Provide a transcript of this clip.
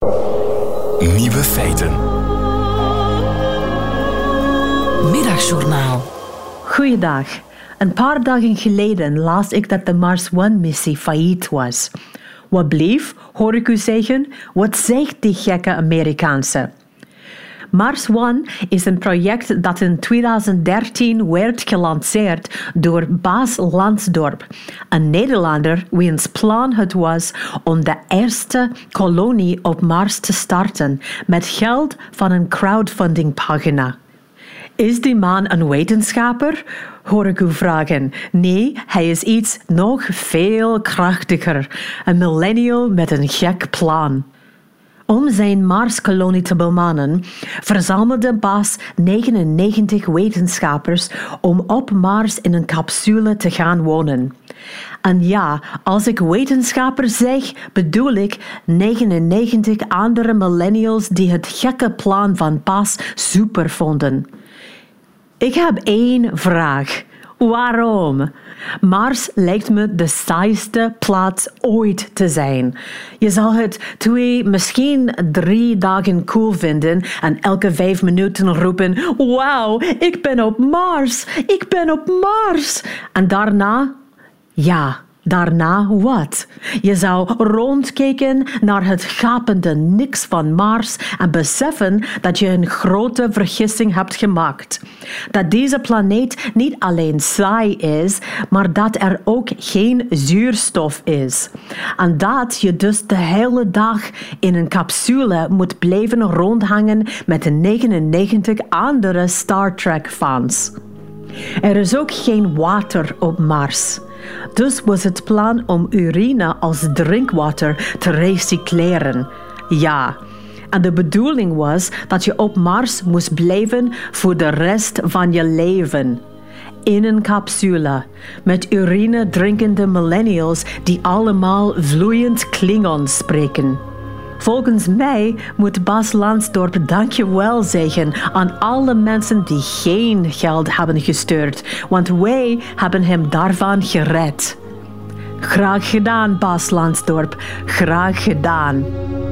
Nieuwe feiten. Middagjournaal. Goeiedag. Een paar dagen geleden las ik dat de Mars One-missie failliet was. Wat bleef, hoor ik u zeggen? Wat zegt die gekke Amerikaanse? Mars One is een project dat in 2013 werd gelanceerd door Bas Lansdorp, een Nederlander wiens plan het was om de eerste kolonie op Mars te starten met geld van een crowdfundingpagina. Is die man een wetenschapper? Hoor ik u vragen. Nee, hij is iets nog veel krachtiger. Een millennial met een gek plan. Om zijn Marskolonie te bemannen, verzamelde Bas 99 wetenschappers om op Mars in een capsule te gaan wonen. En ja, als ik wetenschapper zeg, bedoel ik 99 andere millennials die het gekke plan van Bas super vonden. Ik heb één vraag. Waarom? Mars lijkt me de saaiste plaats ooit te zijn. Je zal het 2, misschien 3 dagen cool vinden en elke 5 minuten roepen: wauw, ik ben op Mars! Ik ben op Mars! En daarna? Ja, daarna wat? Je zou rondkijken naar het gapende niks van Mars en beseffen dat je een grote vergissing hebt gemaakt. Dat deze planeet niet alleen saai is, maar dat er ook geen zuurstof is. En dat je dus de hele dag in een capsule moet blijven rondhangen met de 99 andere Star Trek-fans. Er is ook geen water op Mars. Dus was het plan om urine als drinkwater te recycleren. Ja, en de bedoeling was dat je op Mars moest blijven voor de rest van je leven. In een capsule, met urine drinkende millennials die allemaal vloeiend Klingon spreken. Volgens mij moet Bas Lansdorp dankjewel zeggen aan alle mensen die geen geld hebben gestuurd, want wij hebben hem daarvan gered. Graag gedaan, Bas Lansdorp. Graag gedaan.